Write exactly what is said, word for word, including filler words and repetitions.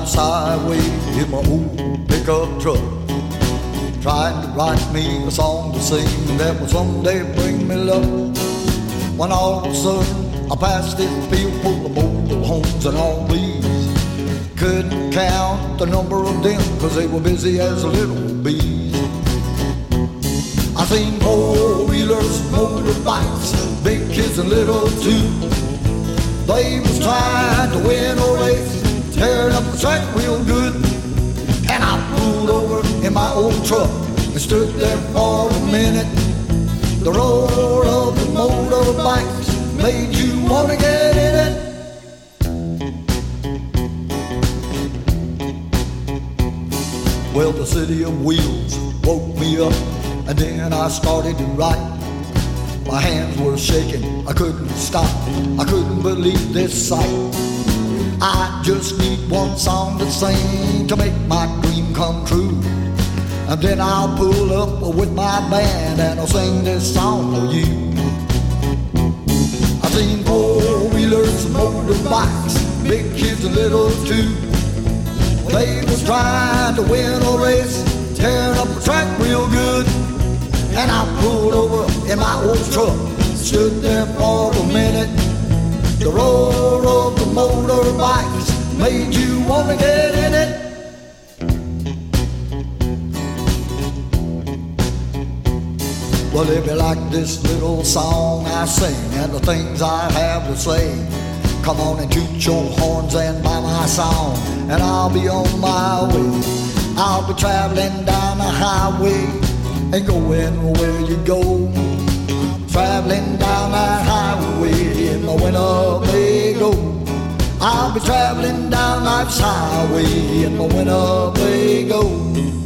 life's highway in my old pickup truck, trying to write me a song to sing that will someday bring me luck. When all of a sudden I passed this field full of mobile homes and all these couldn't count the number of them, cause they were busy as little bees. I seen four-wheelers, motorbikes, big kids and little too. They was trying to win a race, tearing up the track real good. And I pulled over in my old truck and stood there for a minute. The roar of the motorbikes made you wanna get in it. Well, the city of wheels woke me up, and then I started to write. My hands were shaking, I couldn't stop, I couldn't believe this sight. I just need one song to sing to make my dream come true. And then I'll pull up with my band and I'll sing this song for you. I've seen four-wheelers, motorbikes, big kids and little too. They was trying to win a race, tearing up the track real good. And I pulled over in my old truck, stood there for a minute. The roar of the motorbikes made you wanna get in it. Well, if you like this little song I sing and the things I have to say, come on and toot your horns and buy my song, and I'll be on my way. I'll be traveling down the highway and going where you go. Traveling down that highway in my Winnebago. I'll be traveling down life's highway in my Winnebago.